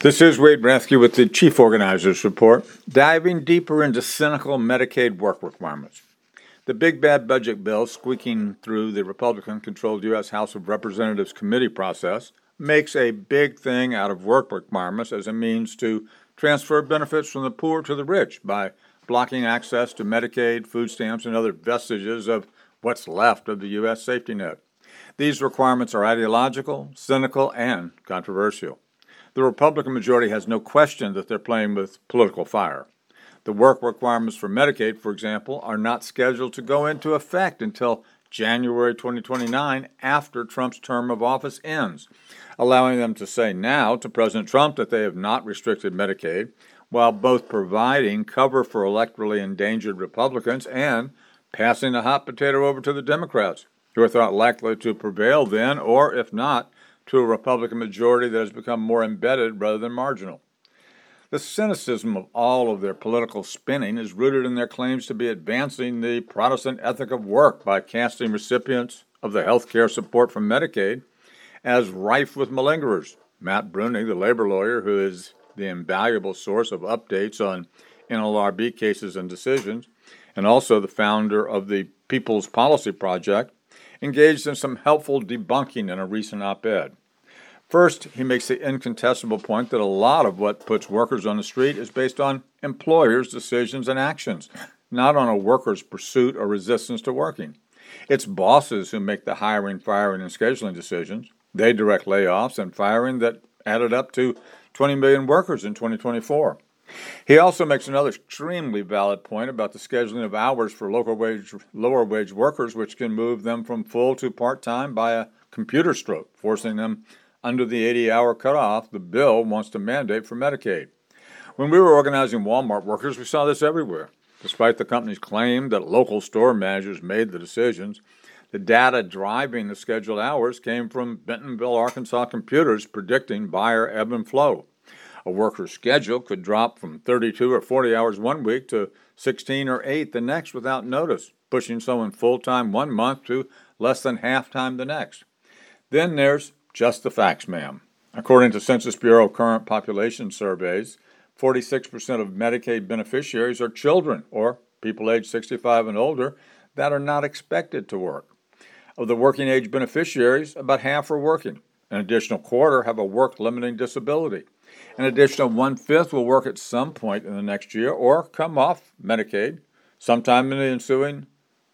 This is Wade Brathke with the Chief Organizers Report, diving deeper into cynical Medicaid work requirements. The big bad budget bill squeaking through the Republican-controlled U.S. House of Representatives committee process makes a big thing out of work requirements as a means to transfer benefits from the poor to the rich by blocking access to Medicaid, food stamps, and other vestiges of what's left of the U.S. safety net. These requirements are ideological, cynical, and controversial. The Republican majority has no question that they're playing with political fire. The work requirements for Medicaid, for example, are not scheduled to go into effect until January 2029 after Trump's term of office ends, allowing them to say now to President Trump that they have not restricted Medicaid, while both providing cover for electorally endangered Republicans and passing the hot potato over to the Democrats, who are thought likely to prevail then, or if not, to a Republican majority that has become more embedded rather than marginal. The cynicism of all of their political spinning is rooted in their claims to be advancing the Protestant ethic of work by casting recipients of the health care support from Medicaid as rife with malingerers. Matt Bruenig, the labor lawyer who is the invaluable source of updates on NLRB cases and decisions, and also the founder of the People's Policy Project, engaged in some helpful debunking in a recent op-ed. First, he makes the incontestable point that a lot of what puts workers on the street is based on employers' decisions and actions, not on a worker's pursuit or resistance to working. It's bosses who make the hiring, firing, and scheduling decisions. They direct layoffs and firing that added up to 20 million workers in 2024. He also makes another extremely valid point about the scheduling of hours for lower wage workers, which can move them from full to part-time by a computer stroke, forcing them under the 80-hour cutoff the bill wants to mandate for Medicaid. When we were organizing Walmart workers, we saw this everywhere. Despite the company's claim that local store managers made the decisions, the data driving the scheduled hours came from Bentonville, Arkansas computers predicting buyer ebb and flow. A worker's schedule could drop from 32 or 40 hours one week to 16 or 8 the next without notice, pushing someone full-time one month to less than half-time the next. Then there's just the facts, ma'am. According to Census Bureau current population surveys, 46% of Medicaid beneficiaries are children or people aged 65 and older that are not expected to work. Of the working age beneficiaries, about half are working. An additional quarter have a work-limiting disability. An additional one-fifth will work at some point in the next year or come off Medicaid sometime in the ensuing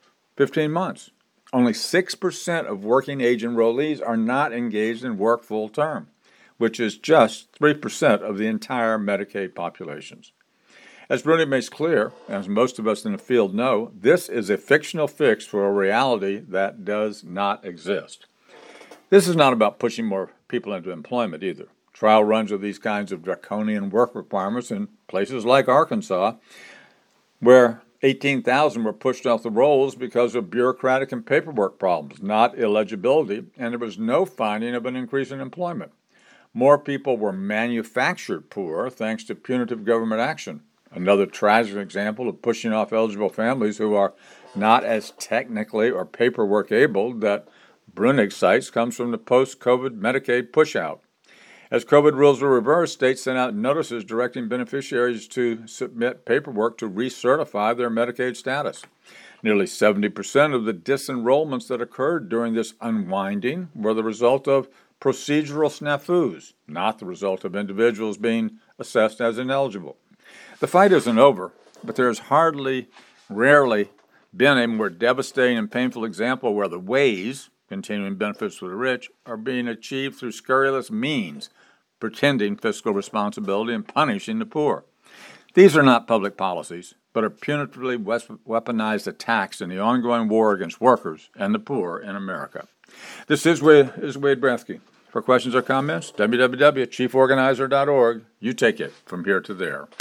15 months. Only 6% of working age enrollees are not engaged in work full-term, which is just 3% of the entire Medicaid populations. As Bruenig makes clear, as most of us in the field know, this is a fictional fix for a reality that does not exist. This is not about pushing more people into employment either. Trial runs of these kinds of draconian work requirements in places like Arkansas, where 18,000 were pushed off the rolls because of bureaucratic and paperwork problems, not illegibility, and there was no finding of an increase in employment. More people were manufactured poor thanks to punitive government action. Another tragic example of pushing off eligible families who are not as technically or paperwork able that Bruenig cites comes from the post-COVID Medicaid pushout. As COVID rules were reversed, states sent out notices directing beneficiaries to submit paperwork to recertify their Medicaid status. Nearly 70% of the disenrollments that occurred during this unwinding were the result of procedural snafus, not the result of individuals being assessed as ineligible. The fight isn't over, but there has rarely been a more devastating and painful example where the ways, continuing benefits for the rich, are being achieved through scurrilous means, pretending fiscal responsibility and punishing the poor. These are not public policies, but are punitively weaponized attacks in the ongoing war against workers and the poor in America. This is Wade Brathke. For questions or comments, www.chieforganizer.org. You take it from here to there.